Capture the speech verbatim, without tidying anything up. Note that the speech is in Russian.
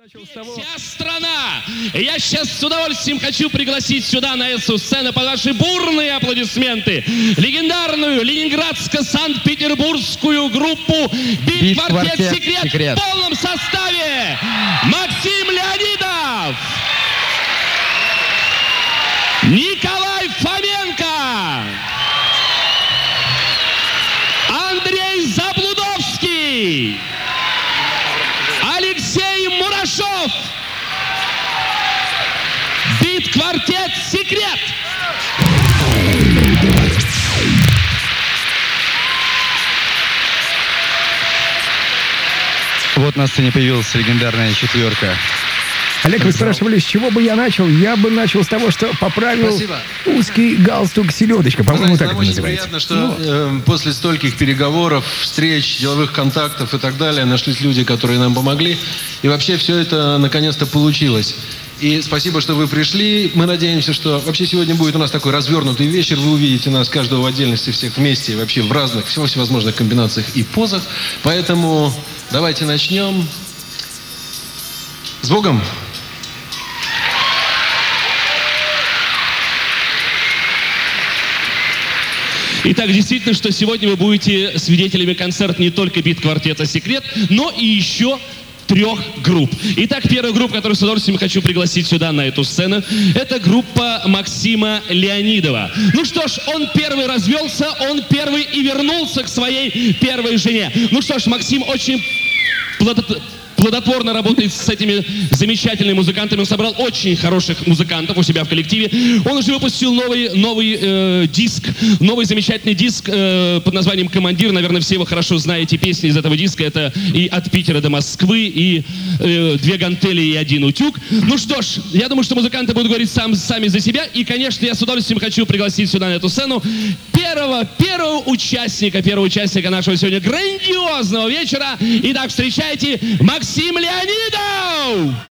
Вся страна! И я сейчас с удовольствием хочу пригласить сюда на эту сцену под ваши бурные аплодисменты легендарную ленинградско-санкт-петербургскую группу «Бит-квартет Секрет» Секрет в полном составе. Максим Леонидов, Николай Фоменко, Андрей Заблудовский, Алексей Мурашов. Бит-квартет «Секрет». Вот на сцене появилась легендарная четверка. Олег, вы спрашивали, с чего бы я начал? Я бы начал с того, что поправил Спасибо. узкий галстук селедочка. По-моему, так Нам это очень называется. приятно, что Ну, э, после стольких переговоров, встреч, деловых контактов и так далее нашлись люди, которые нам помогли. И вообще все это наконец-то получилось. И спасибо, что вы пришли. Мы надеемся, что вообще сегодня будет у нас такой развернутый вечер. Вы увидите нас каждого в отдельности, всех вместе, вообще в разных, всевозможных комбинациях и позах. Поэтому давайте начнем. С Богом! Итак, действительно, что сегодня вы будете свидетелями концерта не только бит-квартета «Секрет», но и еще трех групп. Итак, первая группа, которую с удовольствием хочу пригласить сюда, на эту сцену, это группа Максима Леонидова. Ну что ж, он первый развелся, он первый и вернулся к своей первой жене. Ну что ж, Максим очень плодотворно... плодотворно работает с этими замечательными музыкантами. Он собрал очень хороших музыкантов у себя в коллективе. Он уже выпустил новый, новый э, диск, новый замечательный диск э, под названием «Командир». Наверное, все вы хорошо знаете песни из этого диска. Это и «От Питера до Москвы», и э, «Две гантели и один утюг». Ну что ж, я думаю, что музыканты будут говорить сам, сами за себя. И, конечно, я с удовольствием хочу пригласить сюда на эту сцену первого, первого участника, первого участника нашего сегодня грандиозного вечера. Итак, встречайте Максим Леонидов!